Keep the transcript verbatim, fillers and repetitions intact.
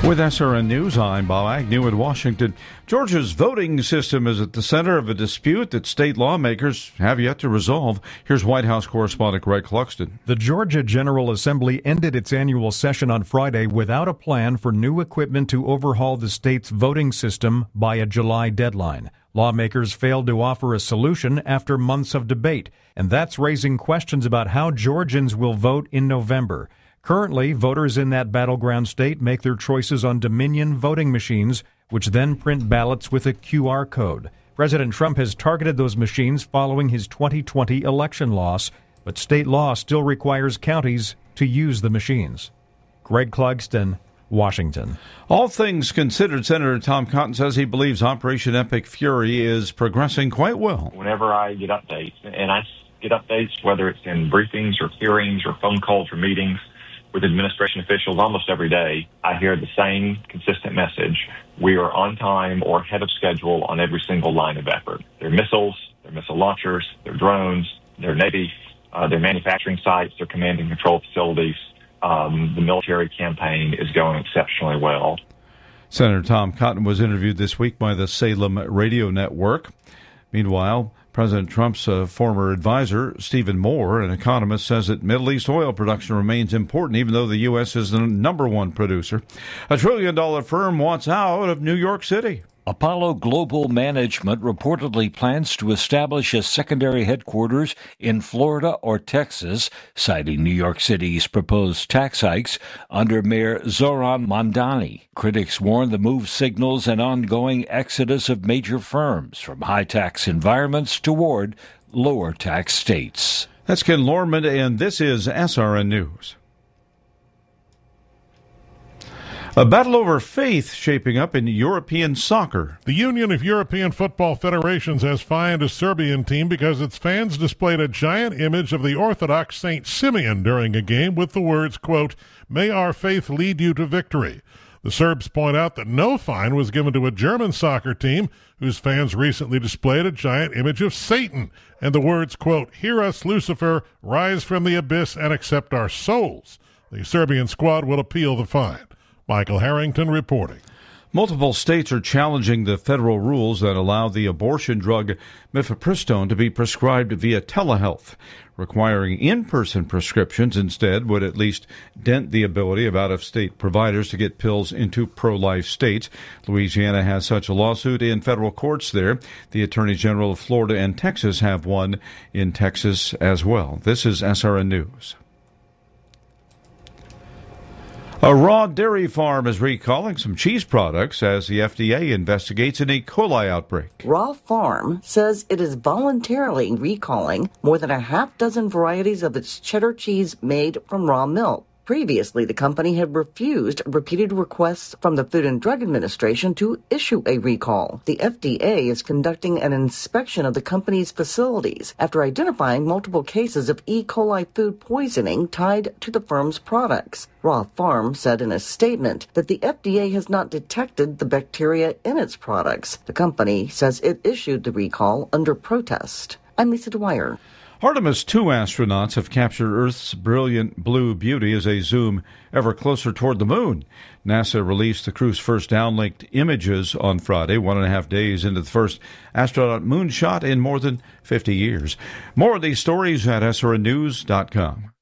With S R N News, I'm Bob Agnew in Washington. Georgia's voting system is at the center of a dispute that state lawmakers have yet to resolve. Here's White House correspondent Greg Clugston. The Georgia General Assembly ended its annual session on Friday without a plan for new equipment to overhaul the state's voting system by a July deadline. Lawmakers failed to offer a solution after months of debate, and that's raising questions about how Georgians will vote in November. Currently, voters in that battleground state make their choices on Dominion voting machines, which then print ballots with a Q R code. President Trump has targeted those machines following his twenty twenty election loss, but state law still requires counties to use the machines. Greg Clugston, Washington. All things considered, Senator Tom Cotton says he believes Operation Epic Fury is progressing quite well. Whenever I get updates, and I get updates, whether it's in briefings or hearings or phone calls or meetings with administration officials almost every day, I hear the same consistent message. We are on time or ahead of schedule on every single line of effort. Their missiles, their missile launchers, their drones, their Navy, uh, their manufacturing sites, their command and control facilities. Um, the military campaign is going exceptionally well. Senator Tom Cotton was interviewed this week by the Salem Radio Network. Meanwhile, President Trump's uh, former advisor, Stephen Moore, an economist, says that Middle East oil production remains important, even though the U S is the number one producer. A trillion-dollar firm wants out of New York City. Apollo Global Management reportedly plans to establish a secondary headquarters in Florida or Texas, citing New York City's proposed tax hikes under Mayor Zoran Mamdani. Critics warn the move signals an ongoing exodus of major firms from high-tax environments toward lower-tax states. That's Ken Lorman, and this is S R N News. A battle over faith shaping up in European soccer. The Union of European Football Federations has fined a Serbian team because its fans displayed a giant image of the Orthodox Saint Simeon during a game with the words, quote, "May our faith lead you to victory." The Serbs point out that no fine was given to a German soccer team whose fans recently displayed a giant image of Satan and the words, quote, "Hear us, Lucifer, rise from the abyss and accept our souls." The Serbian squad will appeal the fine. Michael Harrington reporting. Multiple states are challenging the federal rules that allow the abortion drug mifepristone to be prescribed via telehealth. Requiring in-person prescriptions instead would at least dent the ability of out-of-state providers to get pills into pro-life states. Louisiana has such a lawsuit in federal courts there. The Attorney General of Florida and Texas have one in Texas as well. This is S R N News. A raw dairy farm is recalling some cheese products as the F D A investigates an E. coli outbreak. Raw Farm says it is voluntarily recalling more than a half dozen varieties of its cheddar cheese made from raw milk. Previously, the company had refused repeated requests from the Food and Drug Administration to issue a recall. The F D A is conducting an inspection of the company's facilities after identifying multiple cases of E. coli food poisoning tied to the firm's products. Raw Farm said in a statement that the F D A has not detected the bacteria in its products. The company says it issued the recall under protest. I'm Lisa Dwyer. Artemis two astronauts have captured Earth's brilliant blue beauty as they zoom ever closer toward the moon. NASA released the crew's first downlinked images on Friday, one and a half days into the first astronaut moonshot in more than fifty years. More of these stories at S R N news dot com.